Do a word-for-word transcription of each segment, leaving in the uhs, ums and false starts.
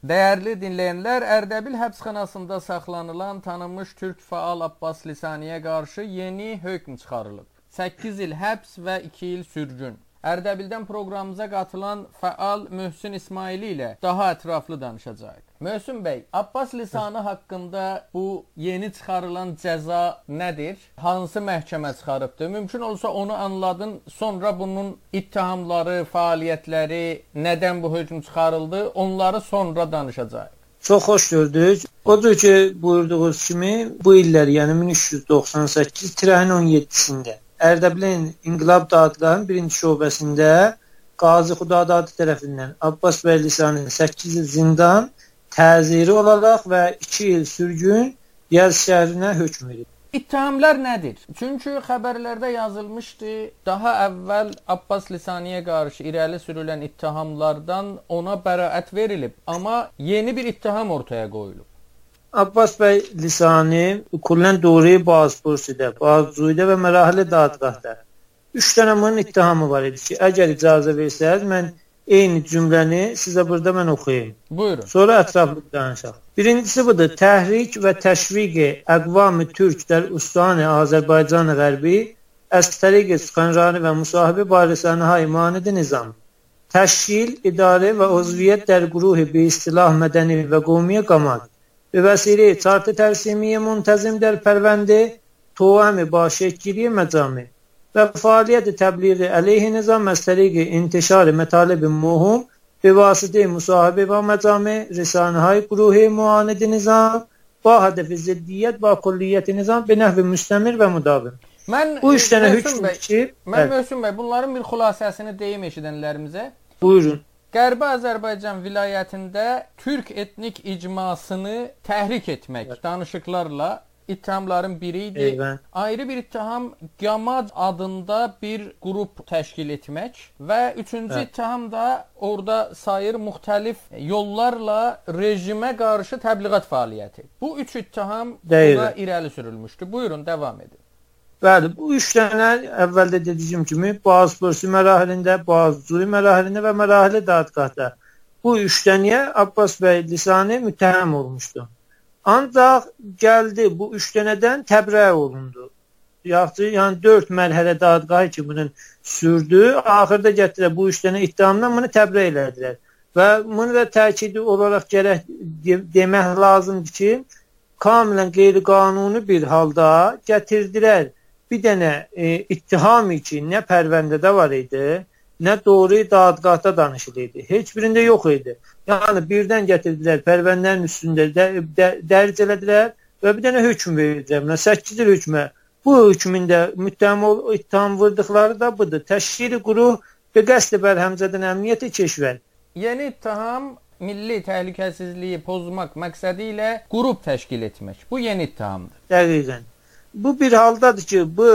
Dəyərli dinləyənlər, Ərdəbil həbsxanasında saxlanılan tanınmış türk faal Abbas Lisaniyə qarşı yeni hökm çıxarılıb. səkkiz il həbs və iki il sürgün. Ərdəbildən proqramımıza qatılan faal Möhsün İsmaili ilə daha ətraflı danışacağıq. Möhsün bəy, Abbas Lisani haqqında bu yeni çıxarılan cəza nədir? Hansı məhkəmə çıxarıbdır? Mümkün olsa onu anladın, sonra bunun ittihamları, fəaliyyətləri, nədən bu hökm çıxarıldı, onları sonra danışacağıq. Çox xoş gördük. Odur ki, buyurduğunuz kimi bu illər, yəni min üç yüz doxsan səkkiz təyin on yeddisində Ərdəbilin İnqilab Dağıtlarının birinci şöbəsində Qazi Xudadadı tərəfindən Abbas bəy Lisaninin səkkiz il zindan, təziri olaraq və iki il sürgün Yəz şəhərinə hökm verildi. İttihamlar nədir? Çünki xəbərlərdə yazılmışdı, daha əvvəl Abbas Lisaniyə qarşı irəli sürülən ittihamlardan ona bəraət verilib, amma yeni bir ittiham ortaya qoyulub. Abbas bəy Lisani kullən doğru Bazpursidə, Bazcuyda və Mərahili Dadqahda üç dənə bunun ittihamı var idi ki, əgər icazə versəz, mən eyni cümləni sizə burada mən oxuyayım. Buyurun. Sonra ətraflı danışaq. Birincisi budur, təhrik və təşviqi əqvam-ı türklər ustani Azərbaycan Qərbi əstəriq-i sıxanrani və müsahibi barisanə imanidi nizam. Təşkil, idarə və uzviyyət dər quruhi bi istilah mədəni və qovmiyə qamad. Ve vesile çartı tersimiye muntazim der pervende toami başekgiri mecami ve faaliyeti tebliği aleyhi nizam mesteligi intişarı metalebi muhum ve vasıte musahibi ve mecami risanahay kuruhi muanedi nizam ve hedefi ziddiyet ve kulliyeti nizam ve nehvi müstemir ve mudavim. Mən, bu üç tane hüküm ki... Mən Möhsün bəy, bunların bir xülasəsini deyim eşidənlərimizə. Buyurun. Qərbi Azərbaycan vilayətində türk etnik icmasını təhrik etmək evet. danışıqlarla ittihamların biri idi. Evet. Ayrı bir ittiham Gamad adında bir qrup təşkil etmək və üçüncü evet. ittiham da orada sayır müxtəlif yollarla rejimə qarşı təbliğat fəaliyyəti. Bu üç ittiham buna irəli sürülmüşdü. Buyurun, devam edin. Bəli, bu üç dənə əvvəldə dediyim kimi Bazpursi mərahilində, Bazcuy mərahilində və Mərahili Dadqahda bu üç dənəyə Abbas bəy Lisani müttəhəm olmuşdu. Ancaq gəldi bu üç dənədən təbrə olundu. Yaxşı, yəni dörd mərhələ dadqahı ki bunun sürdü. Axırda gətirə bu üç dənə ittihamdan bunu təbrə elədilər. Və bunu da təkidi olaraq gərək demək lazımdır ki, kamilən qeyri-qanuni bir halda gətirdilər. Bir dənə e, ittiham ki, nə pərvəndədə var idi, nə doğru dadqahda danışılıydı. Heç birində yox idi. Yəni birdən gətirdilər, pərvəndənin üstündə də, də, dərc elədilər və bir dənə hökm verdilər. səkkiz il hökmə. Bu hökmündə müttəhəm ittiham vurduqları da budur. Təşkili quruh və qəsd bərhəmzədən əmniyyəti keşvər. Yeni ittiham milli təhlükəsizliyi pozmaq məqsədi ilə qrup təşkil etmək. Bu yeni ittihamdır. Dəqiqən. Bu bir haldadır ki, bu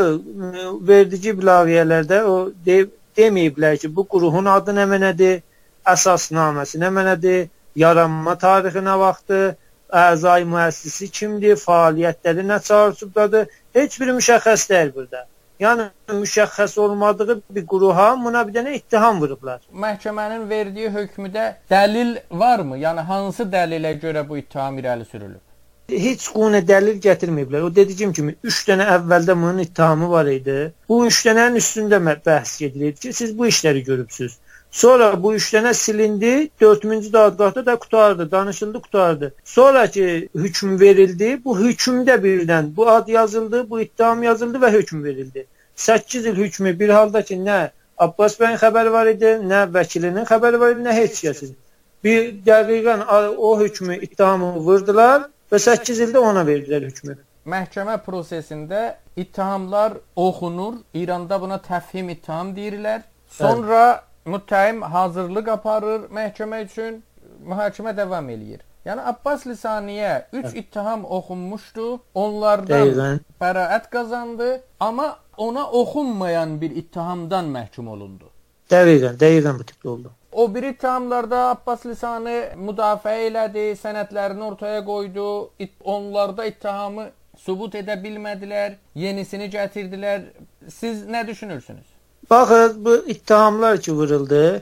verdici bilagiyyələrdə o de, deməyiblər ki, bu qruhun adı nə mənədir, əsasnaməsi nə mənədir, yaranma tarixi nə vaxtdır, əzai müəssisi kimdir, fəaliyyətləri nə çağrışıbdadır, heç bir müşəxəs deyil burada. Yəni, müşəxəs olmadığı bir qruha buna bir dənə ittiham vurublar. Məhkəmənin verdiyi hökmüdə dəlil varmı? Yəni, hansı dəlilə görə bu ittiham irəli sürülür? Heç qune dəlil gətirməyiblər. O dediyim kimi üç dənə əvvəldə bunun ittihamı var idi. Bu üç dənənin üstündə bəhs edilir ki, siz bu işləri görübsünüz. Sonra bu üç dənə silindi, dördüncü dadqahda da qutardı, danışıldı, qutardı. Sonraki hüküm verildi. Bu hükümdə birdən bu ad yazıldı, bu ittiham yazıldı və hökm verildi. səkkiz il hükmü bir halda ki, nə Abbas bəyin xəbəri var idi, nə vəkilinin xəbəri var idi, nə heç kəsin. Bir dəqiqən o hükmü, ittihamı vurdular və səkkiz ildə ona verdilər hükmü. Məhkəmə prosesində ittihamlar oxunur. İranda buna təfhim ittiham deyirlər. Sonra evet. müttəhim hazırlıq aparır məhkəmə üçün, mühakimə davam eləyir. Yəni Abbas Lisaniyə üç evet. ittiham oxunmuşdu. Onlardan Deyilən. bəraət qazandı, amma ona oxunmayan bir ittihamdan məhkum olundu. Dəqiqən, dəqiqən bu tipdə oldu. O bir ittihamlarda Abbas Lisani müdafiə elədi, sənədlərini ortaya qoydu. Onlarda ittihamı sübut edə bilmədilər, yenisini gətirdilər. Siz nə düşünürsünüz? Baxın, bu ittihamlar ki vuruldu,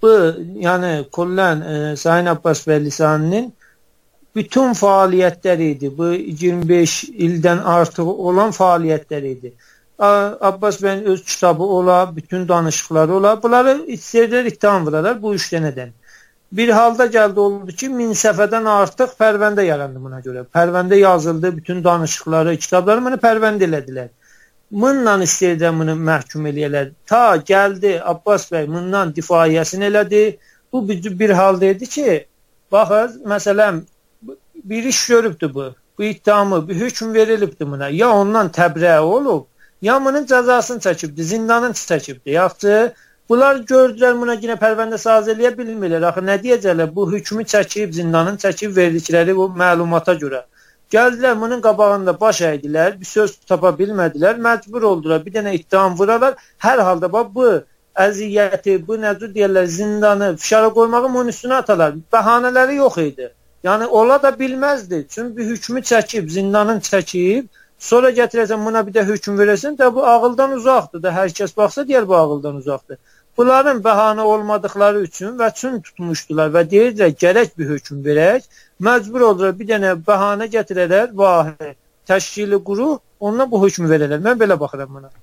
bu, yəni Kullan e, Sayın Abbas bəy Lisaninin bütün fəaliyyətləri idi. Bu iyirmi beş ildən artıq olan fəaliyyətləri idi. Abbas bəyin öz kitabı ola, bütün danışıqları ola. Bunları istəyirlər, ittiham vurarlar bu üç dənədən. Bir halda gəldi oldu ki, min səfədən artıq pərvəndə yarandı buna görə. Pərvəndə yazıldı, bütün danışıqları, kitabları bunu pərvəndə elədilər. Bununla istəyirlər bunu məhkum eləyələr. Ta gəldi Abbas bəy bundan difaiyəsini elədi. Bu bir, bir halda idi ki, baxın, məsələn, bir iş görübdür bu. Bu iddiamı, bir hökm verilibdir buna. Ya ondan təbriə olub, ya bunun cəzasını çəkibdir, zindanını çəkibdir. Yaxşı, bunlar gördülər buna yine pərvəndə saz eləyə bilmirlər. Axı nə deyəcəklər? Bu hökmü çəkib, zindanını çəkib verdikləri bu məlumata görə. Gəldilər bunun qabağında baş əydilər, bir söz tapa bilmədilər, məcbur oldular, bir dənə ittiham vurarlar. Hər halda bax, bu əziyyəti, bu nədir deyirlər, zindanı fişara qoymağı onun üstünə atalar. Bəhanələri yox idi. Yəni, ola da bilməzdi. Çünki hökmü çəkib, zindanını çəkib, sonra gətirəsən buna bir də hökm verəsən də bu ağıldan uzaqdır da. Hər kəs baxsa deyər bu ağıldan uzaqdır. Bunların bəhanə olmadıqları üçün və çün tutmuşdular və deyirdilər gərək bir hökm verək. Məcbur oldular bir dənə bəhanə gətirərlər, vahi təşkili quru, onunla bu hökmü verərlər. Mən belə baxıram buna.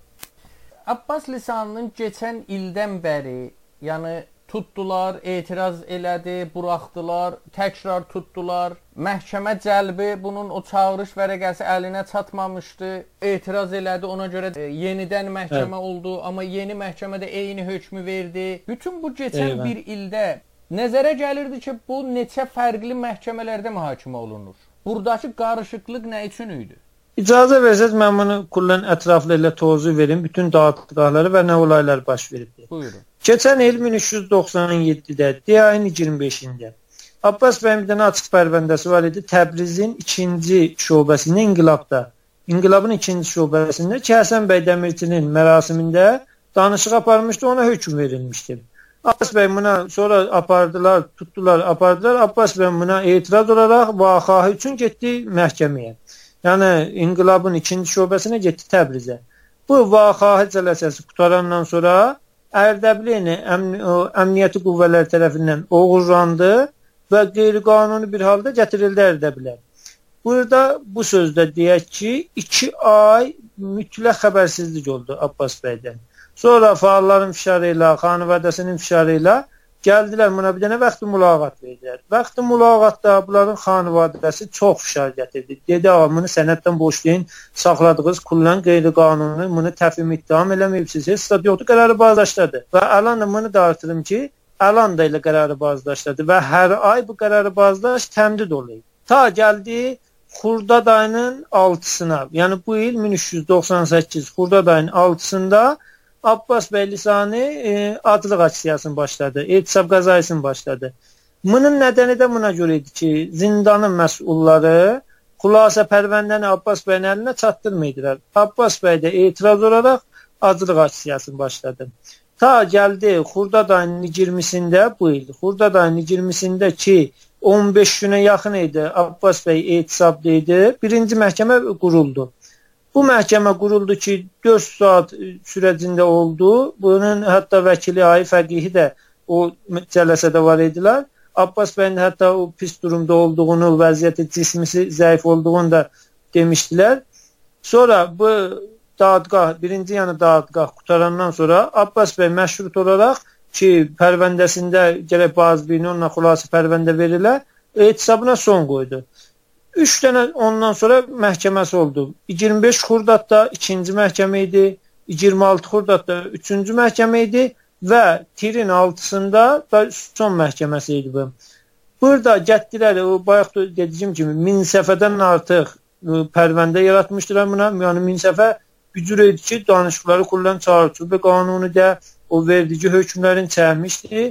Abbas Lisanının keçən ildən bəri, yəni tutdular, etiraz elədi, buraxdılar, təkrar tutdular. Məhkəmə cəlbi bunun o çağırış vərəqəsi əlinə çatmamışdı. Etiraz elədi, ona görə e, yenidən məhkəmə evet. oldu. Amma yeni məhkəmədə eyni hökmü verdi. Bütün bu keçən evet. bir ildə nəzərə gəlirdi ki, bu neçə fərqli məhkəmələrdə mühakimə olunur. Buradakı qarışıqlıq nə üçün idi? İcazə versəz, mən bunu Kullan ətraflı ilə tozu verim. Bütün dağıtdıqları və nə olaylar baş veribdir. Buyurun. Keçən il min üç yüz doxsan yeddidə, ayın iyirmi beşində Abbas bəyin bir dənə açıq pərvəndəsi var idi. Təbrizin ikinci şöbəsində, İnqilabda. İnqilabın ikinci şöbəsində ki, Həsən bəy Dəmirçinin mərasimində danışıq aparmışdı, ona hökm verilmişdi. Abbas bəy buna sonra apardılar, tutdular, apardılar. Abbas bəy buna etiraz olaraq vaxahı üçün getdi məhkəməyə. Yəni, İnqilabın ikinci şöbəsinə getdi Təbrizə. Bu vaxahı cələsəsi qutarandan sonra Ərdəbilini əmniyyəti qüvvələri tərəfindən oğurlandı və qeyri-qanuni bir halda gətirildi Ərdəbilə. Burada bu sözdə deyək ki, iki ay mütləq xəbərsizlik oldu Abbas bəydən. Sonra fəalların fişarı ilə, xanivədəsinin fişarı ilə gəldilər, buna bir dənə vaxtı mülaqat verdilər. Vaxtı mülaqatda bunların xanivədəsi çox fişar gətirdi. Dedi, ağa, bunu sənəddən boşlayın, saxladığınız Kullan qeyri-qanuni, bunu təfim ittiham eləməyibsiniz, heç stat yoxdur, qərarı bazdaşdadır. Və əlan da bunu da artırım ki, əlan da ilə qərarı bazdaşdadır və hər ay bu qərarı bazdaş təmdid oluyub. Ta gəldi Xurdad ayının altısına, yəni bu il min üç yüz doxsan səkkiz Xurdad ayının altısında Abbas bəy Lisani e, adlıq aksiyasını başladı, etisab qəzayısını başladı. Bunun nədəni də buna görə idi ki, zindanın məsulları xülasə pərvəndəni Abbas bəyin əlinə çatdırmaydılar. Abbas bəy də etiraz olaraq adlıq aksiyasını başladı. Ta gəldi Xurdad ayının iyirmisində bu il, Xurdad ayının iyirmisində ki, on beş günə yaxın idi, Abbas bəy etisabda idi, birinci məhkəmə quruldu. Bu məhkəmə quruldu ki, dörd saat sürəcində oldu. Bunun hətta vəkili Ayı Fəqihi də o cələsədə var idilər. Abbas bəyin hətta o pis durumda olduğunu, vəziyyəti cismisi zəif olduğunu da demişdilər. Sonra bu dağıtqah, birinci yəni dağıtqah qutarandan sonra Abbas bəy məşrut olaraq ki, pərvəndəsində gərək bazı birini onunla xülasə pərvəndə verilə, etisabına son qoydu. Üç dənə ondan sonra məhkəməsi oldu. iyirmi beş Xurdadda ikinci məhkəmə idi, iyirmi altı Xurdadda üçüncü məhkəmə idi və tirin altısında da son məhkəməsi idi bu. Burada getdilər, o bayaq da dediyim kimi min səfədən artıq pərvəndə yaratmışdılar buna. Yəni min səfə gücür idi ki, danışıqları Kullan çağırıcı qanunu da o verdici hökmlərin çəkmişdi,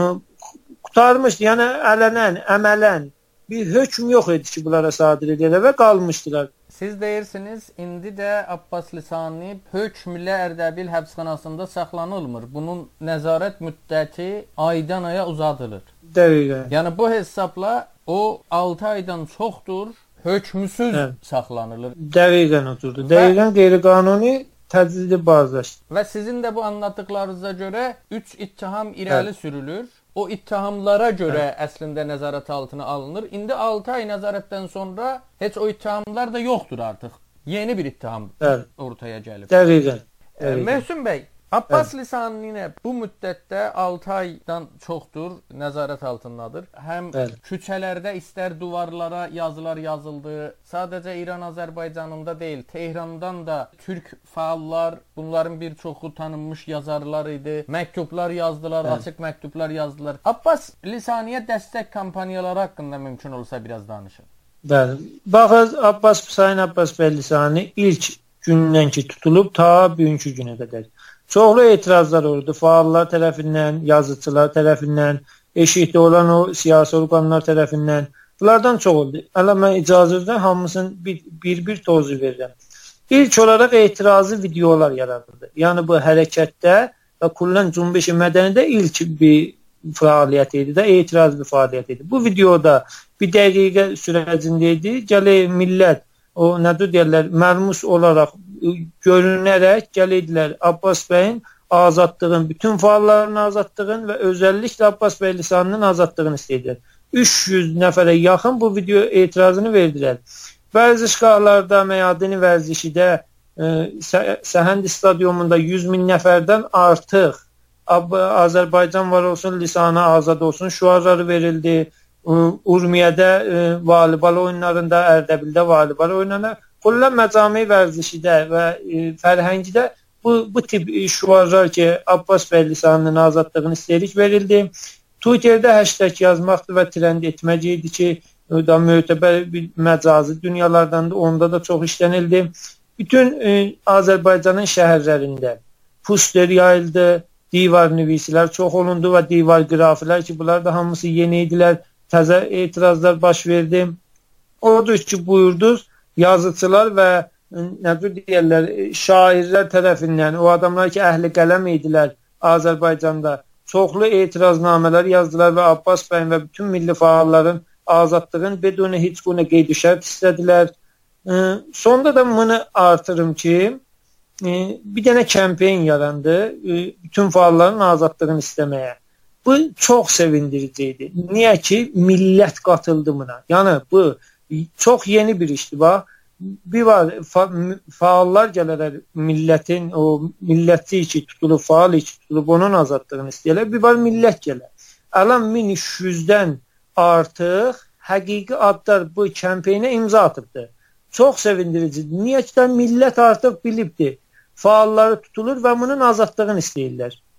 qutarmışdı. Yəni ələnən, əmələn bir hökm yox idi ki, bunlara sadir edələ və qalmışdılar. Siz deyirsiniz, indi də Abbas Lisani hökmlə Ərdəbil həbsxanasında saxlanılmır. Bunun nəzarət müddəti aydan aya uzadılır. Dəqiqən. Yəni bu hesabla o altı aydan çoxdur hökmsüz evet. saxlanılır. Dəqiqən oturdu. Dəqiqən və... qeyri-qanuni təcili bazlaşdı. Və sizin də bu anlatdıqlarınıza görə üç ittiham irəli evet. sürülür. O ittihamlara görə evet. əslində nəzarət altına alınır. İndi altı ay nəzarətdən sonra heç o ittihamlar da yoxdur artıq. Yeni bir ittiham evet. ortaya gəlir. Dəqiqən. E, Məhsün bəy, Abbas evet. Lisani bu müddətdə altı aydan çoxdur nəzarət altındadır. Həm evet. küçələrdə istər duvarlara yazılar yazıldı. Sadəcə İran-Azərbaycanında deyil, Tehrandan da türk fəallar, bunların bir çoxu tanınmış yazarlar idi. Məktublar yazdılar, evet. açıq məktublar yazdılar. Abbas Lisaniyə dəstək kampaniyaları haqqında mümkün olsa biraz danışın. Bəli. Baxın, Abbas Sayın Abbas bəy Lisani ilk gündən ki tutulub ta bugünkü günə qədər çoxlu etirazlar oldu. Fəallar tərəfindən, yazıçılar tərəfindən, eşikdə olan o siyasi orqanlar tərəfindən. Bunlardan çox oldu. Hələ mən icazə verirəm, hamısını bir-bir bir tozu verirəm. İlk olaraq etirazı videolar yaradıldı. Yəni bu hərəkətdə və Kullan Cümbüşü Mədənidə ilk bir fəaliyyət idi də, etiraz bir fəaliyyət idi. Bu videoda bir dəqiqə sürəcində idi. Gələ millət o nədir deyirlər, məlmus olaraq görünərək gəlirdilər Abbas bəyin azadlığın, bütün fəalların azadlığın və özəlliklə Abbas bəy Lisaninin azadlığını istəyirlər. üç yüz nəfərə yaxın bu video etirazını verdilər. Vərzişgahlarda, məyadini vərzişidə, e, Səhənd stadiumunda yüz min nəfərdən artıq Azərbaycan var olsun, Lisanə azad olsun şüarları verildi. Urmiyədə e, voleybol oyunlarında, Ərdəbildə voleybol oynanır. Kullan Məcami vərzişidə və e, Fərhəngidə bu, bu tip şüarlar ki, Abbas bəy Lisaninin azadlığını istəyirik verildi. Twitterdə hashtag yazmaqdır və trend etmək idi ki, da mötəbər bir məcazi dünyalardan da onda da çox işlənildi. Bütün e, Azərbaycanın şəhərlərində poster yayıldı, divar nüvislər çox olundu və divar qrafilər ki, bunlar da hamısı yeni idilər. Təzə etirazlar baş verdi. Odur ki, buyurdunuz, yazıçılar və nədir deyirlər, şairlər tərəfindən, o adamlar ki, əhli qələm idilər Azərbaycanda, çoxlu etiraznamələr yazdılar və Abbas bəyin və bütün milli fəalların azadlığın beduni heç günə qeydi şərt istədilər. Sonda da bunu artırım ki, bir dənə kampeyn yarandı, bütün fəalların azadlığını istəməyə. Bu çox sevindirici idi. Niyə ki, millət qatıldı buna. Yəni, bu çox yeni bir işdir. Bax, bir var, fa faallar gələrək millətin, o millətçi iki tutulub, faal iki tutulub, onun azadlığını istəyirlər. Bir var, millət gələr. Ələn min üç yüzdən artıq həqiqi adlar bu kampeynə imza atıbdır. Çox sevindiricidir. Niyə ki, millət artıq bilibdir. Faalları tutulur və bunun azadlığını istəyirlər.